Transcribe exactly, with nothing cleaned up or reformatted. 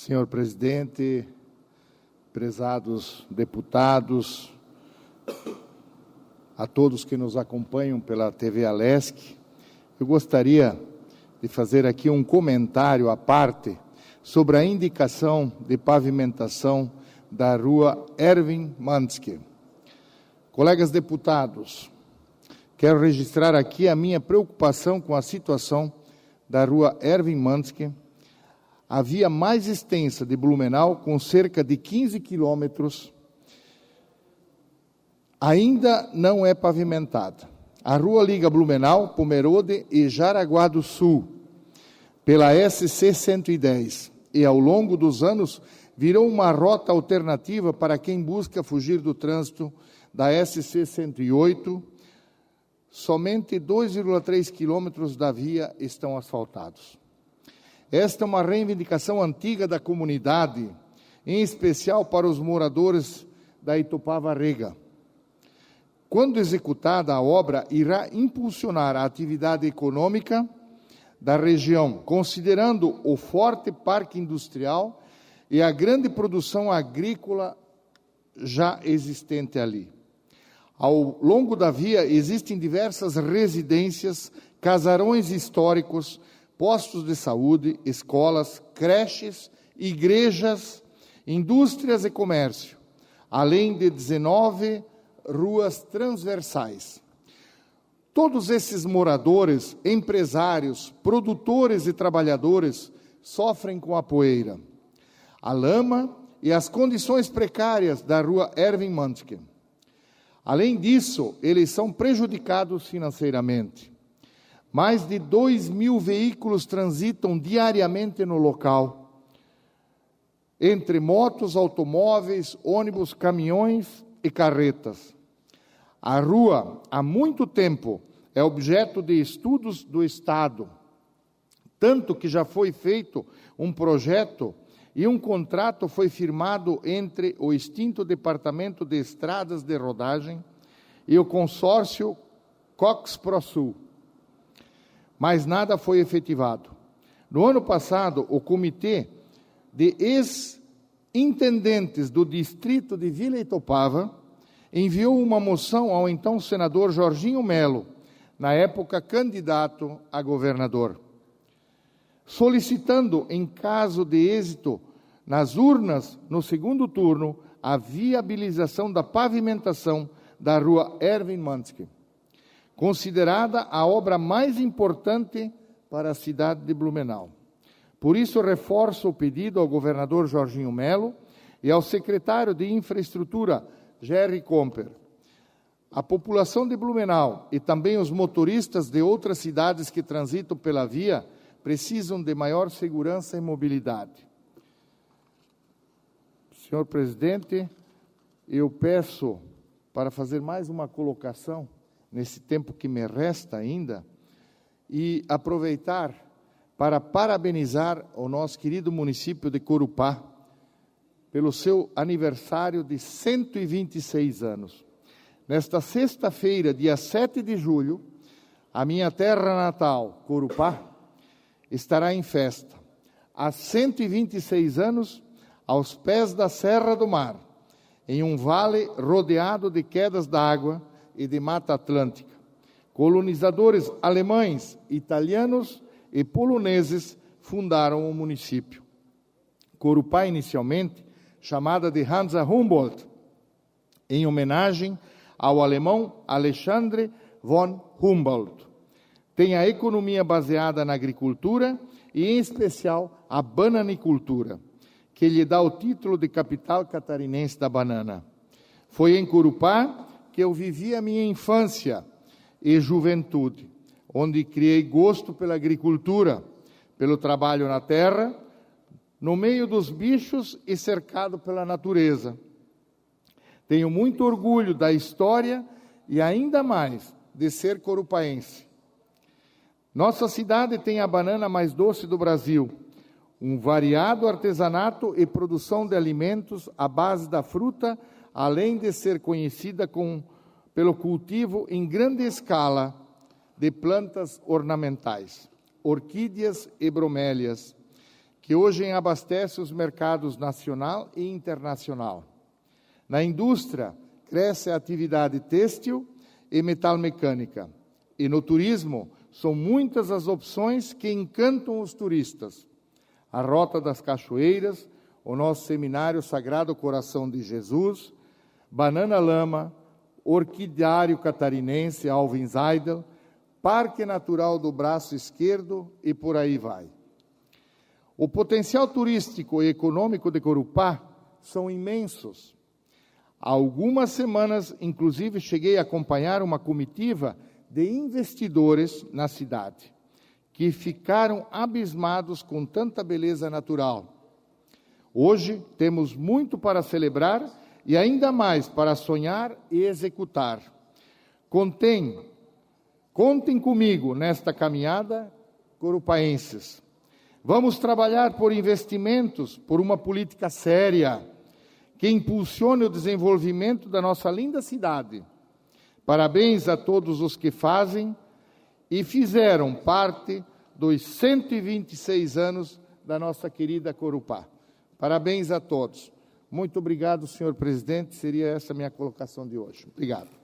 Senhor presidente, prezados deputados, a todos que nos acompanham pela T V Alesc, eu gostaria de fazer aqui um comentário à parte sobre a indicação de pavimentação da rua Erwin Manske. Colegas deputados, quero registrar aqui a minha preocupação com a situação da rua Erwin Manske, a via mais extensa de Blumenau, com cerca de quinze quilômetros, ainda não é pavimentada. A rua liga Blumenau, Pomerode e Jaraguá do Sul, pela S C cento e dez, e ao longo dos anos virou uma rota alternativa para quem busca fugir do trânsito da S C cento e oito. Somente dois vírgula três quilômetros da via estão asfaltados. Esta é uma reivindicação antiga da comunidade, em especial para os moradores da Itupava Rega. Quando executada, a obra irá impulsionar a atividade econômica da região, considerando o forte parque industrial e a grande produção agrícola já existente ali. Ao longo da via existem diversas residências, casarões históricos, postos de saúde, escolas, creches, igrejas, indústrias e comércio, além de dezenove ruas transversais. Todos esses moradores, empresários, produtores e trabalhadores sofrem com a poeira, a lama e as condições precárias da rua Erwin Manske. Além disso, eles são prejudicados financeiramente. Mais de dois mil veículos transitam diariamente no local, entre motos, automóveis, ônibus, caminhões e carretas. A rua, há muito tempo, é objeto de estudos do Estado, tanto que já foi feito um projeto e um contrato foi firmado entre o extinto Departamento de Estradas de Rodagem e o consórcio Cox ProSul. Mas nada foi efetivado. No ano passado, o Comitê de Ex-Intendentes do Distrito de Vila Itupava enviou uma moção ao então senador Jorginho Melo, na época candidato a governador, solicitando, em caso de êxito nas urnas no segundo turno, a viabilização da pavimentação da rua Erwin Manske, considerada a obra mais importante para a cidade de Blumenau. Por isso, reforço o pedido ao governador Jorginho Melo e ao secretário de Infraestrutura, Gerry Comper. A população de Blumenau e também os motoristas de outras cidades que transitam pela via precisam de maior segurança e mobilidade. Senhor presidente, eu peço para fazer mais uma colocação nesse tempo que me resta ainda, e aproveitar para parabenizar o nosso querido município de Corupá pelo seu aniversário de cento e vinte e seis anos. Nesta sexta-feira, dia sete de julho, a minha terra natal, Corupá, estará em festa. Há cento e vinte e seis anos, aos pés da Serra do Mar, em um vale rodeado de quedas d'água e de Mata Atlântica. Colonizadores alemães, italianos e poloneses fundaram o município. Corupá, inicialmente chamada de Hansa Humboldt, em homenagem ao alemão Alexandre von Humboldt. Tem a economia baseada na agricultura e, em especial, a bananicultura, que lhe dá o título de capital catarinense da banana. Foi em Corupá que eu vivi a minha infância e juventude, onde criei gosto pela agricultura, pelo trabalho na terra, no meio dos bichos e cercado pela natureza. Tenho muito orgulho da história e ainda mais de ser corupaense. Nossa cidade tem a banana mais doce do Brasil, um variado artesanato e produção de alimentos à base da fruta, além de ser conhecida com, pelo cultivo em grande escala de plantas ornamentais, orquídeas e bromélias, que que hoje abastece os mercados nacional e internacional. Na indústria, cresce a atividade têxtil e metalmecânica. E no turismo, são muitas as opções que encantam os turistas. A Rota das Cachoeiras, o nosso seminário Sagrado Coração de Jesus, Banana Lama, Orquidário Catarinense, Alvins Idle, Parque Natural do Braço Esquerdo e por aí vai. O potencial turístico e econômico de Corupá são imensos. Há algumas semanas, inclusive, cheguei a acompanhar uma comitiva de investidores na cidade, que ficaram abismados com tanta beleza natural. Hoje temos muito para celebrar e ainda mais para sonhar e executar. Contem, contem comigo nesta caminhada, corupaenses. Vamos trabalhar por investimentos, por uma política séria, que impulsione o desenvolvimento da nossa linda cidade. Parabéns a todos os que fazem e fizeram parte dos cento e vinte e seis anos da nossa querida Corupá. Parabéns a todos. Muito obrigado, senhor presidente. Seria essa a minha colocação de hoje. Obrigado.